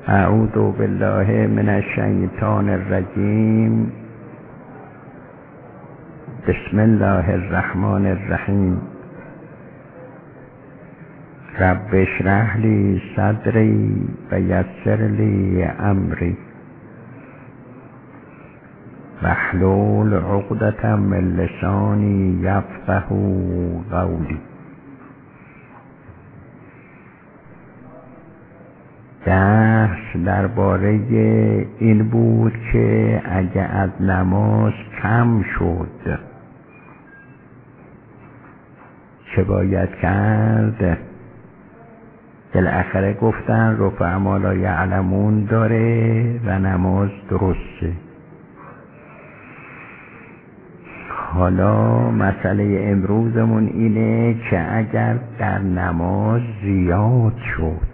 اعوذ بالله من الشیطان الرجیم. بسم الله الرحمن الرحیم. رب اشرح لی صدری و یسر لی امری واحلل عقدة من لسانی یفقهوا قولی. درس درباره این بود که اگه از نماز کم شد چه باید کرد؟ بالاخره گفتن رفع ما لا یعلمون داره و نماز درسته. حالا مسئله امروزمون اینه که اگر در نماز زیاد شد،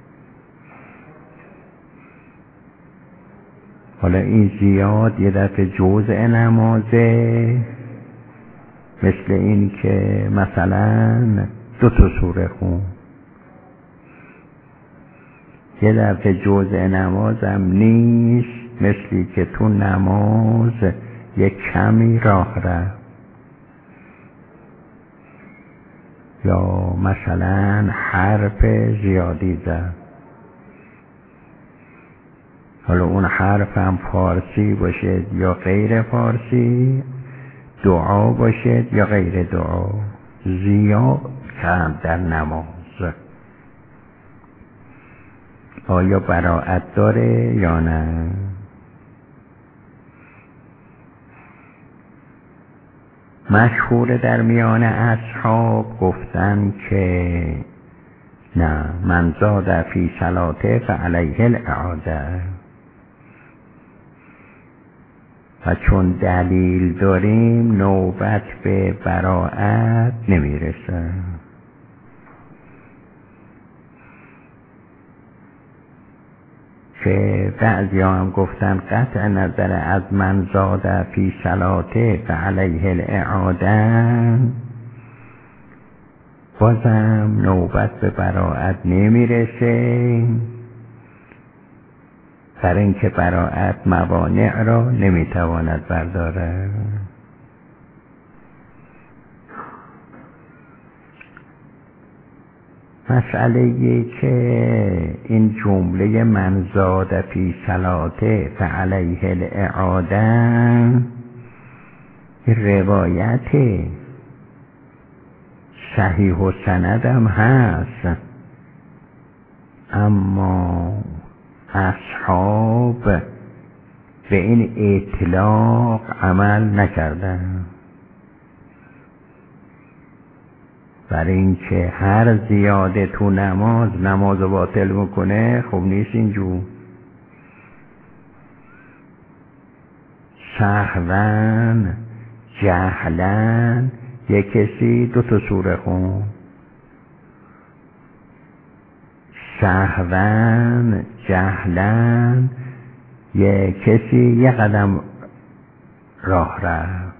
حالا این زیاد یه دفعه جزء نمازه، مثل این که مثلا 2 سوره خون، یه دفعه جزء نمازم نیست، مثلی که تو نماز یک کمی راه رفت، یا مثلا حرف زیادی زد. حالا اون حرف هم فارسی باشد یا غیر فارسی، دعا باشد یا غیر دعا، زیاد کم در نماز آیا براءت داره یا نه؟ مشهور در میان اصحاب گفتن که نه، من زاد فی صلاته فعلیه الاعاده. و چون دلیل داریم نوبت به براءت نمیرسه. که بعضی هم گفتن قطع نظر از من زاد فی صلاته فعلیه الاعاده، بازم نوبت به براءت نمیرسه، برای اینکه براءت موانع را نمیتواند برداره. مسئله که این جمله من زاد فی صلاته فعلیه الاعاده روایت صحیح و سندم هست، اما اصحاب به این اطلاق عمل نکردن، برای اینکه هر زیاده تو نماز باطل میکنه. خب نیست اینجور. سهواً جهلاً یک کسی 2 سوره خون، سهواً جهلاً یک کسی 1 قدم راه رفت،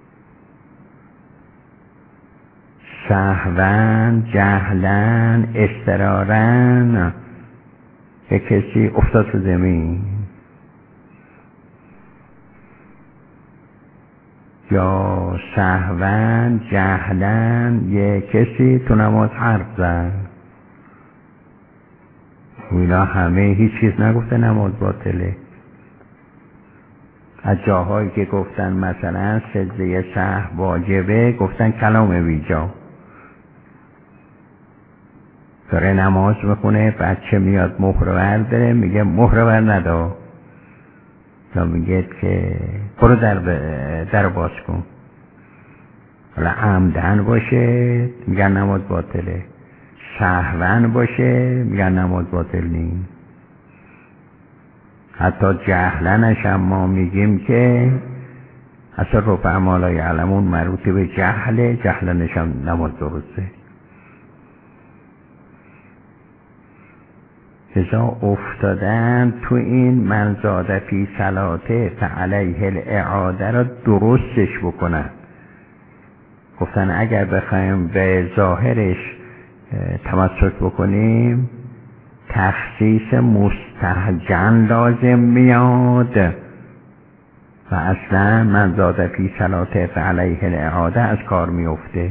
سهواً جهلاً اضطراراً یک کسی افتاد تو زمین، یا سهواً جهلاً یک کسی تو نماز حرف زد. اینا همه هیچ چیز نگفته نماز باطله. از جاهایی که گفتن مثلا سجده سهو واجبه، گفتن کلام بیجا. داره نماز میخونه، بچه میاد مهر برداره، میگه مهر بر ندا، یا میگه که برو در باز کن. حالا عمدن باشه میگن نماز باطله، سهواً باشه میگن نماز باطل نیست. حتی جهلنش هم ما میگیم که اصلا رفع ما لا یعلمون مربوط به جهلنش هم نماز درسته. لذا افتادن تو این من زاد فی صلاته فعلیه الاعاده را درستش بکنن. گفتن اگر بخوایم به ظاهرش تمسک بکنیم تخصیص مستهجن لازم میاد و اصلا من زاد فی صلاته فعلیه الاعاده از کار میفته.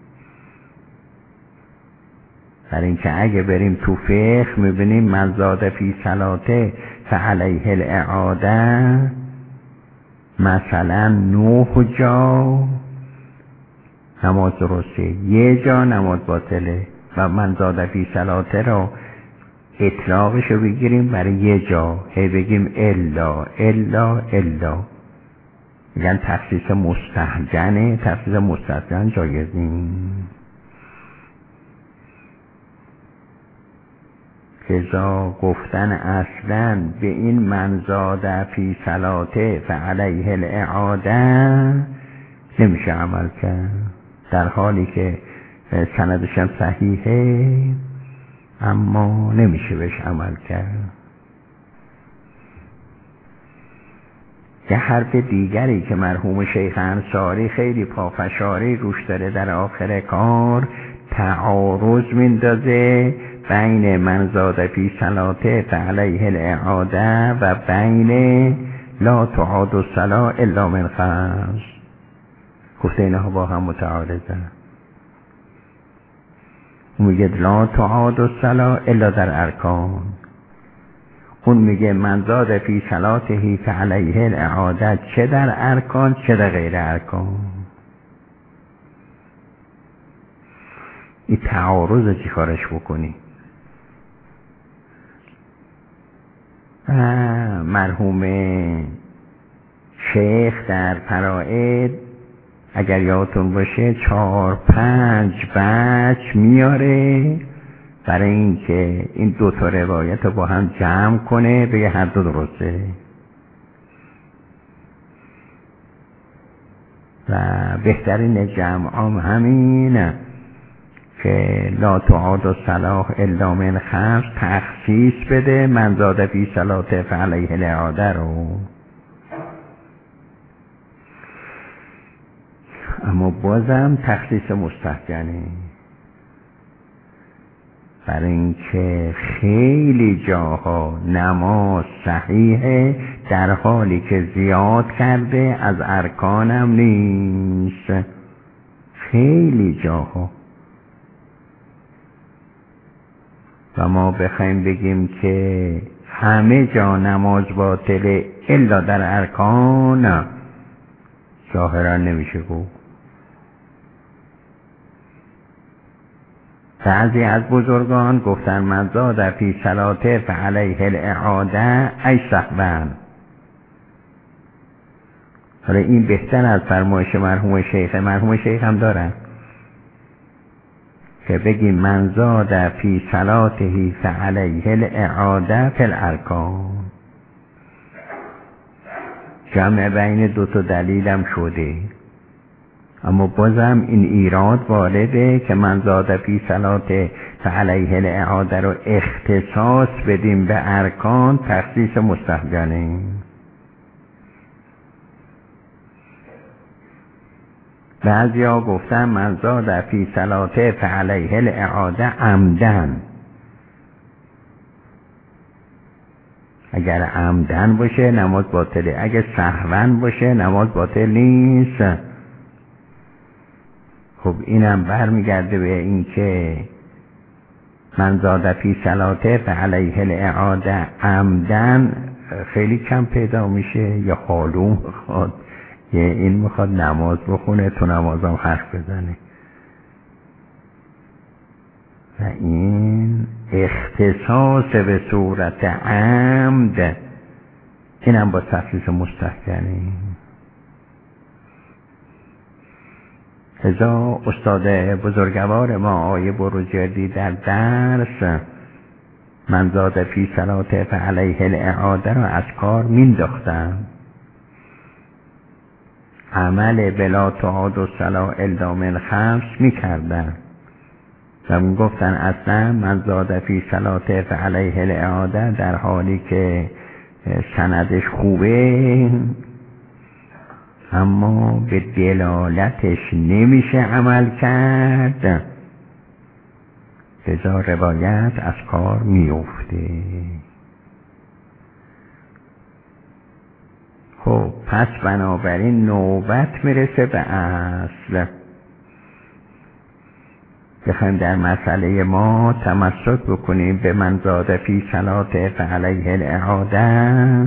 برای اینکه اگه بریم تو فقه میبینیم من زاد فی صلاته فعلیه الاعاده مثلا 9 جا نماز درسته، 1 جا نماز باطله و من زاد فی صلاته رو اطلاقش رو بگیریم برای 1 جا، هی بگیم الا الا الا، میگن تخصیص مستهجنه. تخصیص مستهجن جایز نیست. لذا گفتن اصلا به این من زاد فی صلاته فعلیه الاعاده نمیشه عمل کرد، در حالی که سندش هم صحیحه اما نمیشه بهش عمل کرد. یه حرف دیگری که مرحوم شیخ انصاری خیلی پافشاری روش داره در آخر کار، تعارض میندازه بین من زاد فی صلاته فعلیه الاعاده و بین لا تعاد الصلاة الا من 5. گفته اینها با هم متعارضه. اون میگه لا تعاد الصلاة الا در ارکان، اون میگه من زاد فی صلاته فعلیه الاعاده چه در ارکان چه در غیر ارکان. این تعارض چی کارش بکنی؟ مرحوم شیخ در فرائض اگر یادتون باشه 4-5 بچ میاره برای اینکه این 2 تا روایت رو با هم جمع کنه بگه هر دو درسته و بهترین جمع همین که لا تعاد الصلاة الا من 5 تخصیص بده من زاد فی صلاته فعلیه الاعاده رو. اما بازم تخصیص مستهجنه، برای اینکه خیلی جاها نماز صحیحه در حالی که زیاد کرده از ارکانم نیست. خیلی جاها و ما بخوایم بگیم که همه جا نماز باطله الا در ارکان ظاهرا نمیشه گفت. بعضی از بزرگان گفتن من زاد فی صلاته فعلیه الاعاده ای سهوا. حالا این بهتر از فرمایش مرحوم شیخ. مرحوم شیخ هم دارن که بگیم من زاد فی صلاته فعلیه الاعاده فی الارکان. جمع بین 2 تا دلیلم شده، اما بازم این ایراد وارده که من زاد فی صلاته فعلیه الاعاده رو اختصاص بدیم به ارکان تخصیص مستهجنه. بعضیا گفتن من زاد فی صلاته فعلیه الاعاده عمدن. اگر عمدن باشه نماز باطله، اگر سهوا باشه نماز باطل نیست. خب اینم برمیگرده به این که من زاد فی صلاته فعلیه الاعاده عمدن خیلی کم پیدا میشه. یا حالو میخواد، یا این میخواد نماز بخونه تو نمازم حرف بزنه و این اختصاص به صورت عمد اینم با تخصیص مستهجنه. لذا استاد بزرگوار ما آقای بروجردی در درس من زاد فی صلاته فعلیه الاعاده را از کار مینداختن. عمل بلا تعاد الصلاة الا من 5 میکردن و میگفتن اصلا من زاد فی صلاته فعلیه الاعاده در حالی که سندش خوبه اما به دلالتش نمیشه عمل کرد. لذا روایت از کار میفته. خب پس بنابراین نوبت میرسه به اصل. بخوایم در مسئله ما تمسک بکنیم به من زاد فی صلاته فعلیه الاعاده،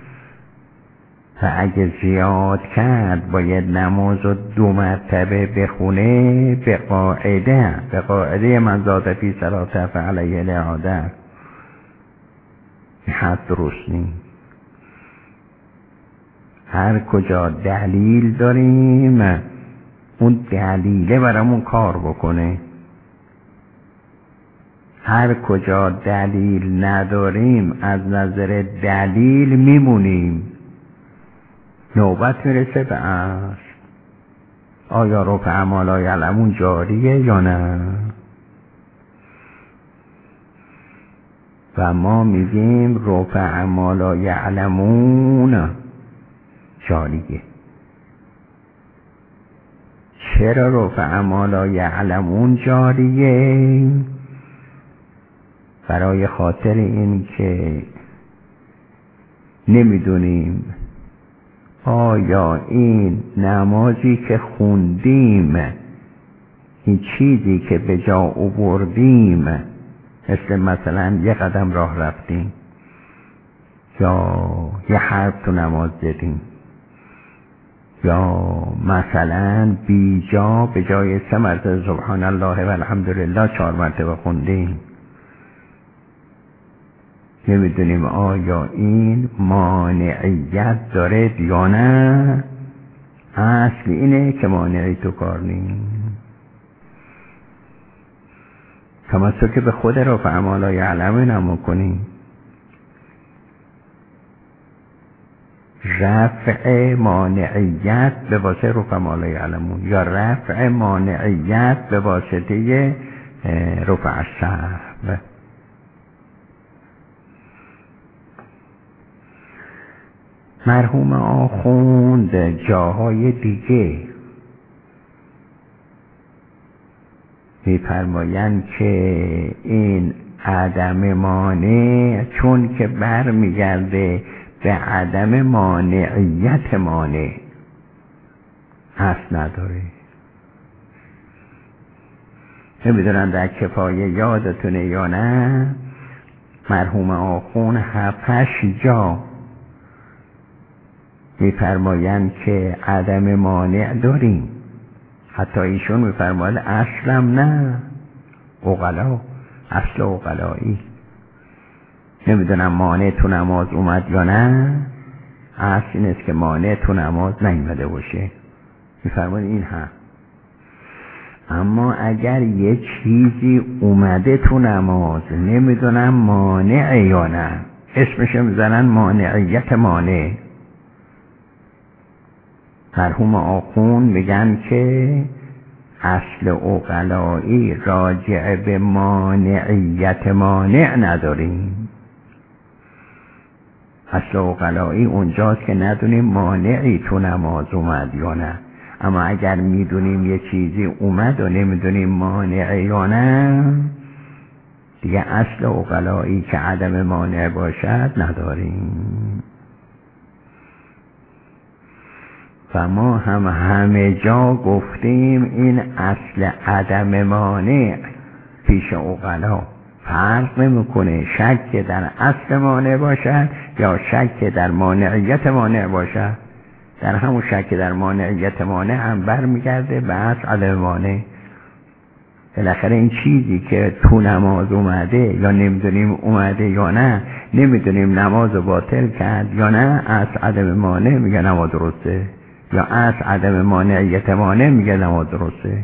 و اگه زیاد کرد باید نماز رو 2 مرتبه بخونه به قاعده من زاد فی صلاته فعلیه الاعاده. حد درست نیست. هر کجا دلیل داریم اون دلیله برامون کار بکنه، هر کجا دلیل نداریم از نظر دلیل میمونیم. نوبت میرسه به اصل. آیا رفع ما لا یعلمون جاریه یا نه؟ و ما میگیم رفع ما لا یعلمون جاریه. چرا رفع ما لا یعلمون جاریه؟ برای خاطر این که نمیدونیم آیا این نمازی که خوندیم، این چیزی که به جا آوردیم، مثلا یه قدم راه رفتیم یا یه حرف تو نماز زدیم یا مثلا بیجا به جای 3 مرتبه سبحان الله و الحمدلله 4 مرتبه خوندیم، نمیدونیم آیا این مانعیت داره یا نه. اصل اینه که مانعی تو کار نیست. تمسک به خود رفع ما لا یعلمون هم کنیم. رفع مانعیت به واسطه رفع ما لا یعلمون یا رفع مانعیت به واسطه رفع السهو. مرحوم آخوند جاهای دیگه می‌فرمایند که این عدم مانع چون که برمیگرده به عدم مانعیت مانع اصل نداره. نمیدونم در کفایه یادتونه یا نه، مرحوم آخوند 7-8 جا میفرمایند که عدم مانع داریم. حتی ایشون میفرمایند اصلم نه، عقلا، اصل عقلایی. نمیدونم مانع تو نماز اومد یا نه، اصل این است که مانع تو نماز نیومده باشه. میفرمایند این هم. اما اگر یه چیزی اومده تو نماز نمیدونم مانع یا نه، اسمش میزنن مانعیت مانع. مرحوم آخوند میگن که اصل عقلایی راجع به مانعیت مانع نداریم. اصل عقلایی اونجاست که ندونیم مانعی تو نماز اومد یا نه. اما اگر میدونیم یه چیزی اومد و نمیدونیم مانع یا نه، دیگه اصل عقلایی که عدم مانع باشد نداریم. و ما هم همه جا گفتیم این اصل عدم مانع پیش عقلا فرق نمیکنه شک در اصل مانع باشد یا شک در مانعیت مانع باشد. در همون شک در مانعیت مانع هم برمیگرده به اصل عدم مانع. بالاخره این چیزی که تو نماز اومده یا نمیدونیم اومده یا نه، نمیدونیم نماز باطل کرد یا نه، اصل عدم مانع میگه نماز درسته، یا اصل عدم مانعیت مانع میگه نماز درسته.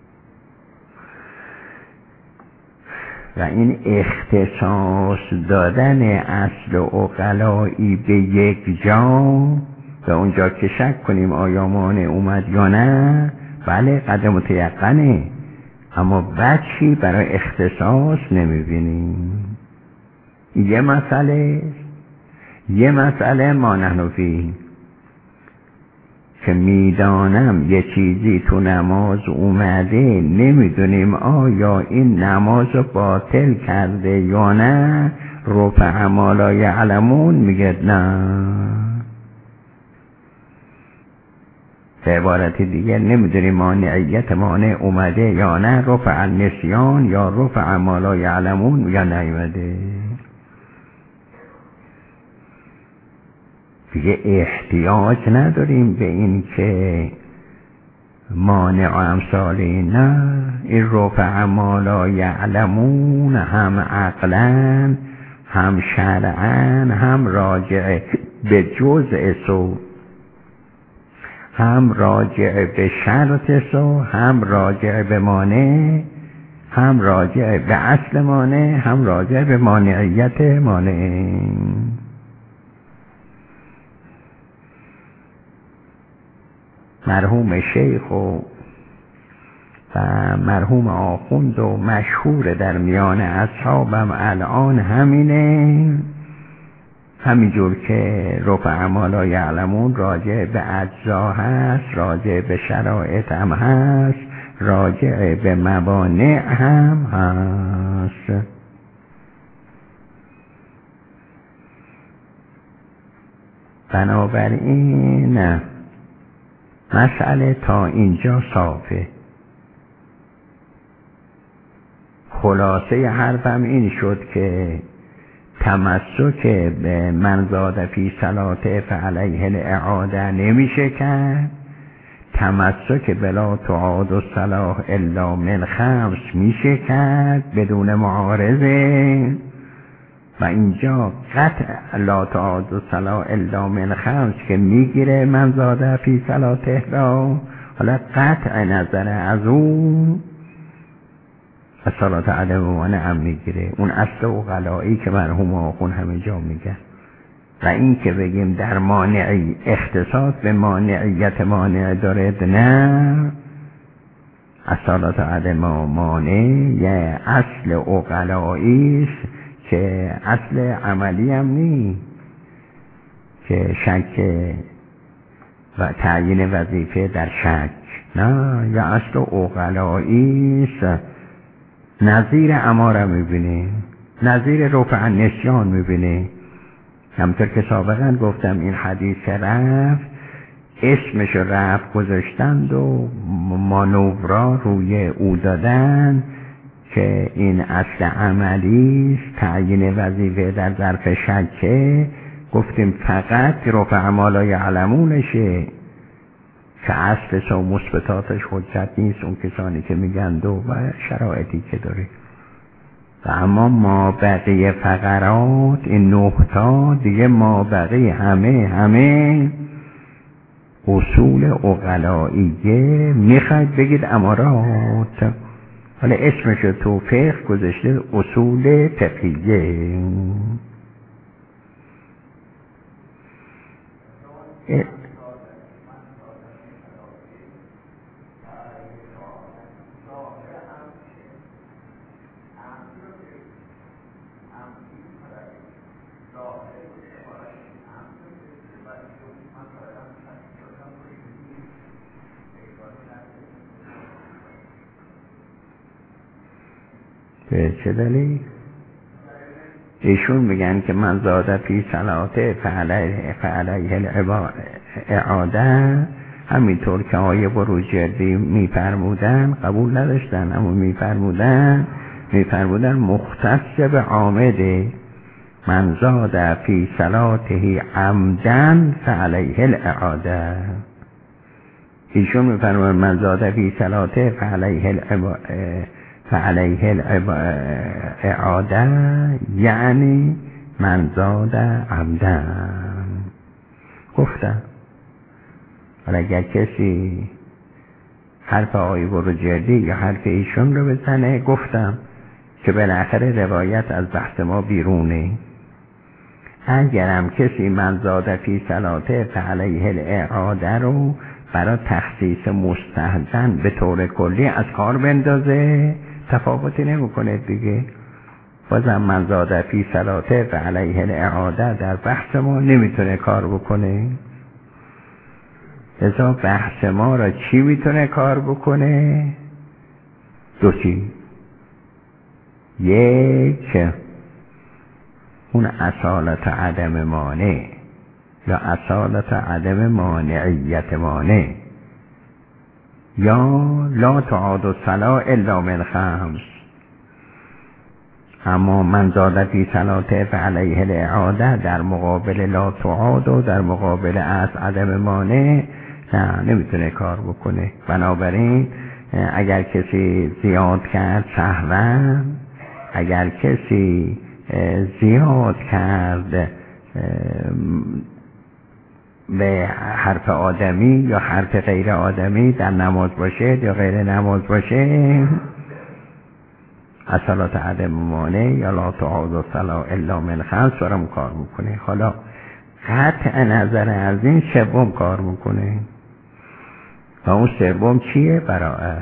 و این اختصاص دادن اصل عقلایی به یک جا، به اونجا که شک کنیم آیا مانع اومد یا نه، بله قدر متیقنه، اما بچی برای اختصاص نمیبینیم. یه مسئله ما نحن فیه که میدانم یه چیزی تو نماز اومده، نمیدونیم آیا این نماز رو باطل کرده یا نه. رفع ما لا یعلمون میگه نه. به عبارت دیگه نمیدونیم مانعیت مانع اومده یا نه. رفع النسیان یا رفع ما لا یعلمون یا نیومده. دیگه احتیاج نداریم به این که مانع و امثال نه. این رفع ما لا یعلمون هم عقلا هم شرعا هم راجع به جزء سو، هم راجع به شرط سو، هم راجع به مانع، هم راجع به اصل مانع، هم راجع به مانعیت مانع. مرحوم شیخ و مرحوم آخوند و مشهور در میان اصحابم الان همینه. همینجور که رفع ما لا یعلمون راجع به اجزا هست، راجع به شرایط هم هست، راجع به موانع هم هست. بنابراین مسئله تا اینجا صافه. خلاصه حرفم این شد که تمسک به من زاد فی صلاته فعلیه الاعاده نمیشه کرد. تمسک بلا تعاد الصلاة الا من خمس میشه کرد بدون معارضه. و اینجا قطع لا تعاد الصلاة الا من خمس که میگیره من زاد فی صلاته را. حالا قطع نظر از اون از صلاة عدم مانع هم میگیره. اون اصل عقلایی که مرحوم آخون همه جا میگن. و این که بگیم در مانعی اختصاص به مانعیت مانع داره، نه. از صلاة عدم مانع یه اصل عقلاییست که اصل عملی هم نیست، که شک و تعیین وظیفه در شک، نه. یه اصل عقلاییست. نظیر اماره میبینی، نظیر رفع نسیان میبینی. همطور که سابقا گفتم این حدیث رفع اسمش رفع گذاشتند و مانورا روی او دادن که این اصل عملی تعیین وظیفه در ظرف شکه. گفتیم فقط رفع ما لا یعلمونشه که اصل سو مثبتاتش حجت نیست، اون کسانی که میگن دو و شرایطی که داره. و اما ما بقیه فقرات این نقطه دیگه ما بقیه همه اصول عقلائیه میخواید بگید امارات. حالا اسمش تو فقه گذاشته اصول فقهیه. به چه دلیل؟ ایشون میگن که من زاده فی صلاته فعلیه الاعاده. همینطور که آیه بروجردی میفرمودن قبول نداشتن، اما میفرمودن مختص به عامده. من زاده فی صلاته عمدن فعلیه الاعاده. ایشون میفرمودن من زاده فی صلاته فعلیه الاعاده یعنی من زاد عمدن. گفتم حالا اگر کسی حرف آقای بروجردی یا حرف ایشون رو بزنه، گفتم که بالاخره روایت از بحث ما بیرونه. اگرم کسی من زاد فی صلاته فعلیه الاعاده رو برای تخصیص مستحسن به طور کلی از کار بندازه، تفاوتی نمیکنه دیگه. بازم من زاد فی صلاته و علیه الاعاده در بحث ما نمیتونه کار بکنه. لذا بحث ما را چی میتونه کار بکنه؟ دو چیز. یک، اون اصالت عدم مانع یا اصالت عدم مانعیت مانع، یا لا تعاد الصلاة الا من خمس، اما من زاد فی صلاته فعلیه الاعاده در مقابل لا تعاد و در مقابل عدم مانع نه، نمیتونه کار بکنه. بنابراین اگر کسی زیاد کرد سهوا، اگر کسی زیاد کرد به حرف آدمی یا حرف غیر آدمی در نماز باشه یا غیر نماز باشه، اصالات عدم مانع یا لا تعاد الصلاة الا من خمس برام کار میکنه. حالا قطع نظر از این سوم کار میکنه و اون سوم چیه؟ براءت.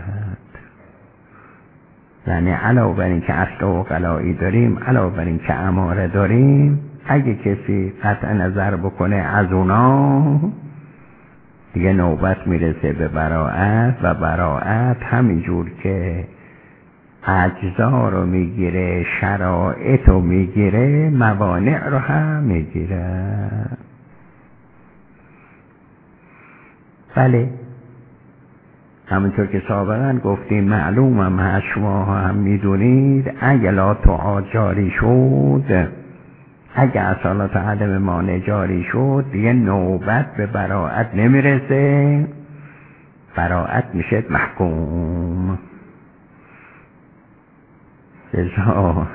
یعنی علاوه بر این که اصل و قلایی داریم، علاوه بر این که اماره داریم، اگه کسی قطع نظر بکنه از اونا دیگه نوبت میرسه به براءت، و براءت همینجور که اجزا رو میگیره، شرایط رو میگیره، موانع رو هم میگیره. بله، همونطور که سابقا گفتیم، معلومم هست، شما هم میدونید، اگه لا تعاد جاری شد، اگه اصالات عدم مانع جاری شد، دیگه نوبت به براءت نمیرسه، براءت میشه محکوم. لذا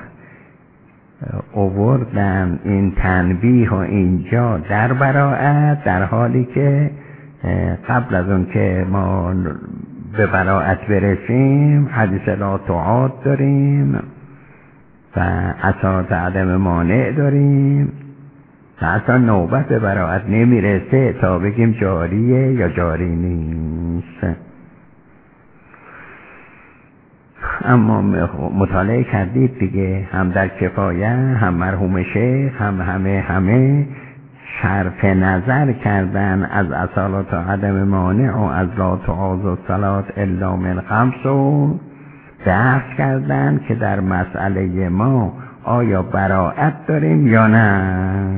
آوردم این تنبیه و اینجا در براءت، در حالی که قبل از اون که ما به براءت برسیم حدیث لا تعاد داریم و اصالات عدم مانع داریم و اصلا نوبت به براءت نمیرسه تا بگیم جاریه یا جاری نیست. اما مطالعه کردید دیگه، هم در کفایه، هم مرحوم شیخ، هم همه صرف نظر کردن از اصالات عدم مانع و از لا تعاد الصلاة الا من خمس و بحث کردن که در مسئله ما آیا براءت داریم یا نه.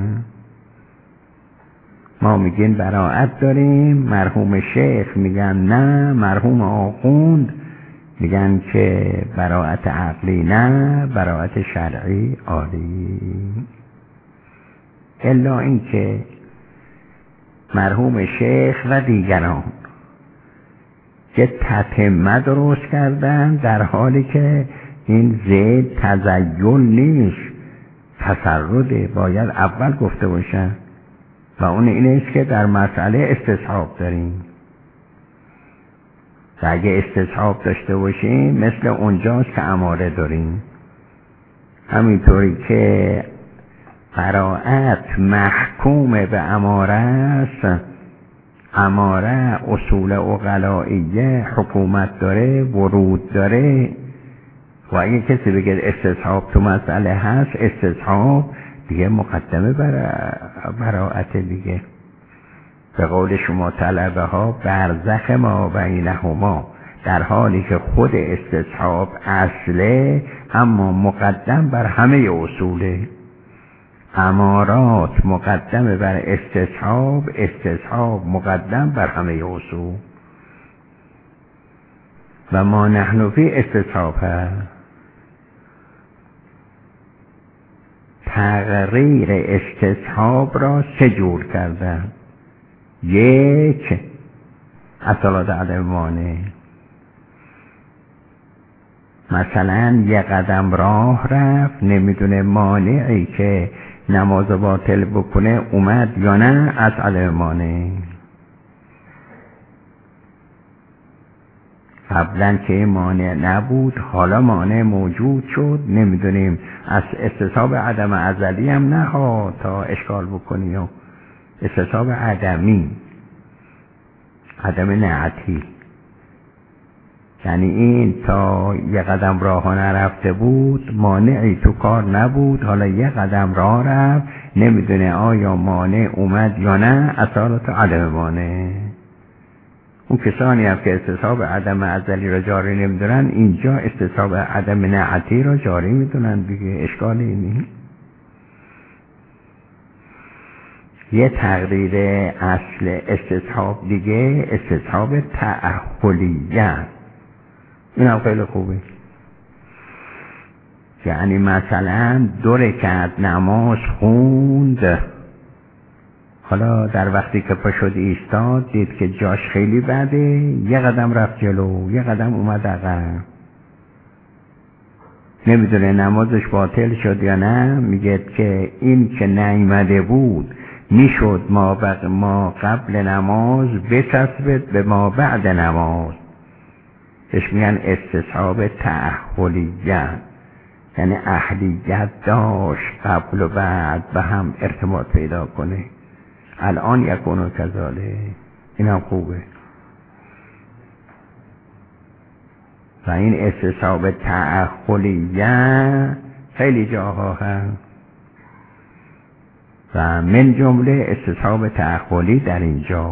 ما میگیم براءت داریم، مرحوم شیخ میگن نه، مرحوم آخوند میگن که براءت عقلی نه، براءت شرعی عالی. الا این که مرحوم شیخ و دیگران که تتمه درست کردن، در حالی که این زید تزیل نیست، تسرده، باید اول گفته باشن، و اون اینه که در مسئله استصحاب داریم و اگه استصحاب داشته باشیم مثل اونجاست که اماره داریم. همینطوری که براءت محکوم به اماره است، اماره اصول عقلائیه حکومت داره، ورود داره، و اگه کسی بگه استصحاب تو مسئله هست، استصحاب دیگه مقدمه براءت دیگه. به قول شما طلبه ها برزخ ما بینهما، در حالی که خود استصحاب اصله اما مقدم بر همه اصوله. امارات مقدم بر استصحاب، استصحاب مقدم بر همه اصول. و ما نحن فی استصحاب هست. تغییر استصحاب را سه جور کردن. یک، اصالات عدم مانع، مثلا یه قدم راه رفت، نمیدونه مانعی که نماز باطل بکنه اومد یا نه، از عدم مانع. قبلا که مانع نبود، حالا مانع موجود شد، نمیدونیم، از استصحاب عدم ازلی هم نه ها تا اشکال بکنی، و استصحاب عدمی، عدم نعتی، یعنی این تا یه قدم راه نرفته بود، مانعی تو کار نبود، حالا یه قدم راه رفت، نمیدونه آیا مانع اومد یا نه، اصالت عدم مانع. اون کسانی هم که استصحاب عدم ازلی را جاری نمیدونن اینجا استصحاب عدم نعتی را جاری میدونن دیگه، اشکالی نیست. یه تقریر اصل استصحاب دیگه استصحاب تعهلیه، این هم خیلی خوبه. یعنی مثلا 2 رکعت نماز خوند، حالا در وقتی که پا شد ایستاد دید که جاش خیلی بده، یه قدم رفت جلو، یه قدم اومد عقب، نمیدونه نمازش باطل شد یا نه. میگه که این که نیامده بود میشد ما قبل نماز بچسبد به ما بعد نماز، بهش میگن استصحاب تعهلیه، یعنی اهلیت داشت قبل و بعد به هم ارتباط پیدا کنه. الان یکونو کذاله، این هم خوبه. و این استصحاب تعهلیه خیلی جاها هست و من جمله استصحاب تعهلی در اینجا.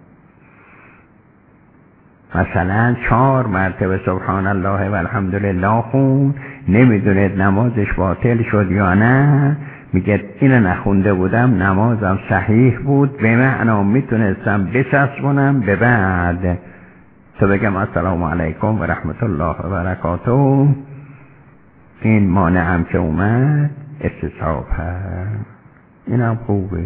مثلا 4 مرتبه سبحان الله و الحمدلله خون، نمیدونه نمازش باطل شد یا نه، میگه اینو نخونده بودم نمازم صحیح بود، به معنا میتونستم بچسبونم به بعد تو بگم السلام علیکم و رحمت الله و برکاته. این مانعم که اومد استصحاب هست، این هم خوبه.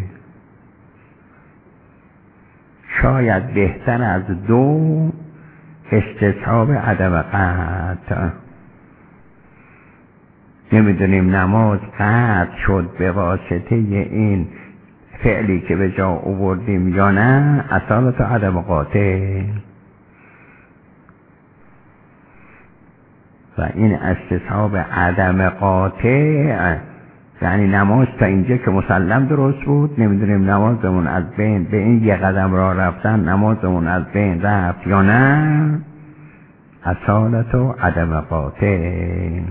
شاید بهتر از 2 استصحاب عدم قطع. نمیدونیم نماز قطع شد به واسطه این فعلی که به جا آوردیم یا نه، اصالت عدم قاطع. و این استصحاب عدم قاطع یعنی نماز تا اینجا که مسلم درست بود، نمیدونیم نمازمون از بین به این 1 قدم راه رفتن نمازمون از بین رفت یا نه، اصالت و عدم قاطع.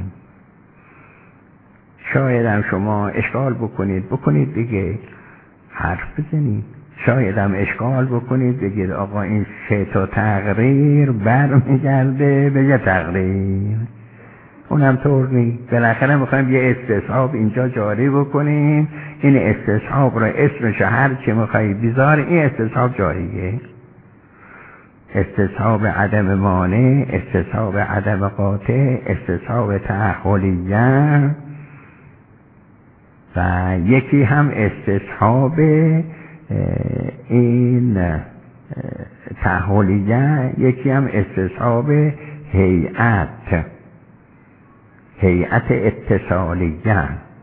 شاید هم شما اشکال بکنید دیگه، حرف بزنید. شاید هم اشکال بکنید بگید آقا این 3 تا تقریر برمیگرده به یه تقریر، اونم طور نیست. بالاخره میخوایم یه استصحاب اینجا جاری بکنیم، این استصحاب را اسمش هر چی میخوایی بیزار، این استصحاب جاریه. استصحاب عدم مانع، استصحاب عدم قاطع، استصحاب تعهلیه، و یکی هم استصحاب این تعهلیه، یکی هم استصحاب هیئت اتصالیه.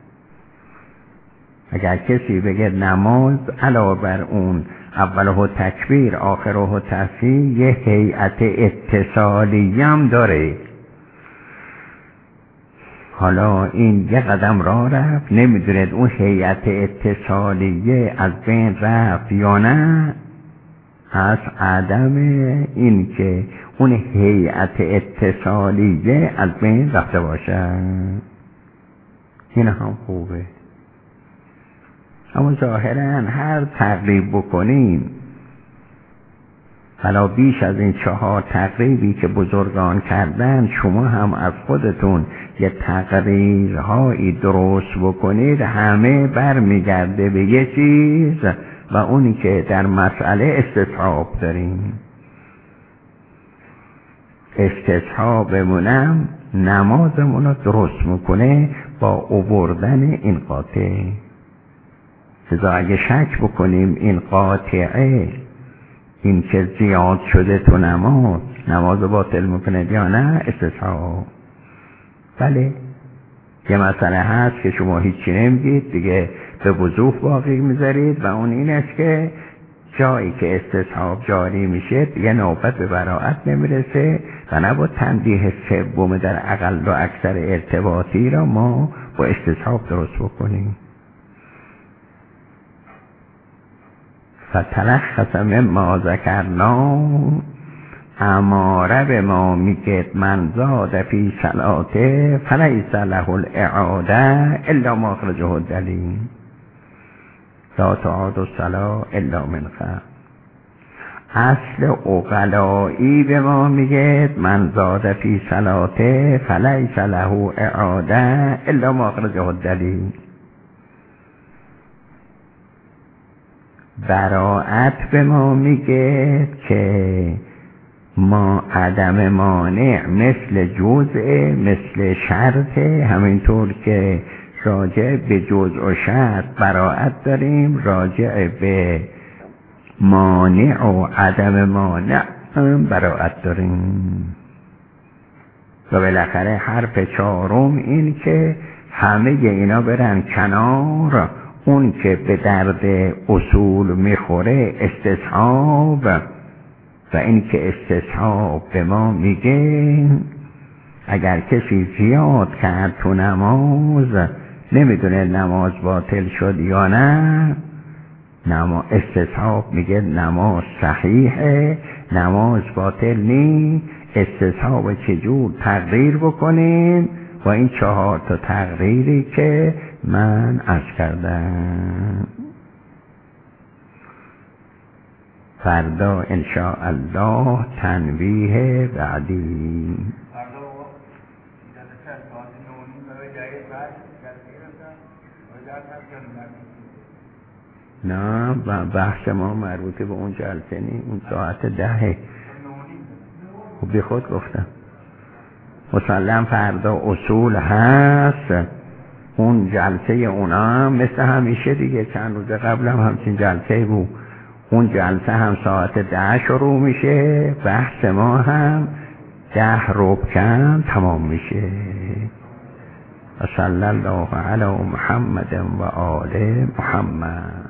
اگر کسی بگه نماز علاوه بر اون اوله تکبیر آخره تسبیح یه هیئت اتصالیه هم داره، حالا این 1 قدم راه رفت، نمیدونید اون هیئت اتصالیه از بین رفت یا نه، از عدم این که اون هیئت اتصالیه از بین رفته باشه. این هم خوبه. اما ظاهرا هر تقریب بکنیم حالا بیش از این 4 تقریبی که بزرگان کردن، شما هم از خودتون یه تقریرهایی درست بکنید، همه برمیگرده به یه چیز و اونی که در مسئله استصحاب داریم. استصحابمونم نمازمون رو درست میکنه با آوردن این قاطع. لذا اگه شک بکنیم این قاطعه این که زیاد شده تو نماز باطل میکنه یا نه، استصحاب. بله یه مسئله هست که شما هیچی نمیگید دیگه، به وضوح باقی میذارید و اون این است که جایی که استصحاب جاری میشه دیگه نوبت به براءت نمیرسه و نباید تنبیه سوم در اقل و اکثر ارتباطی را ما با استصحاب درست بکنیم. فتلخص مما ذکرنا اماره به ما میگد من زاد فی صلاته فلیس له الاعاده الا ما اخرجه الدلیل لا تعاد الصلاة الا من خیر. اصل عقلایی به ما میگه من زاد فی صلاته فلیس له اعاده الا ما اخرجه الدلیل. براءت به ما میگه که ما عدم مانع مثل جزء مثل شرط، همینطور که راجع به جزء و شرط براءت داریم، راجع به مانع و عدم مانع براءت داریم. و بالاخره حرف چهارم این که همه اینا برن کنار، اون که به درد اصول میخوره استصحاب، و این که استصحاب به ما میگه اگر کسی زیاد کرد تو نماز نمیدونه نماز باطل شد یا نه، استصحاب میگه نماز صحیحه، نماز باطل نی. استصحاب چجور تقریر بکنیم؟ با این 4 تا تقریری که من عرض کردم. فردا انشاءالله تنبیه بعدی. نه بحث ما مربوط به اون جلسه نی، اون ساعت 10 و بی خود گفتم مسلم فردا اصول هست. اون جلسه اونا هم مثل همیشه دیگه، چند روز قبل هم همچین جلسه بود، اون جلسه هم ساعت 10 شروع میشه، بحث ما هم 10 ربع کم تمام میشه. و صلی الله علی محمد و آل محمد.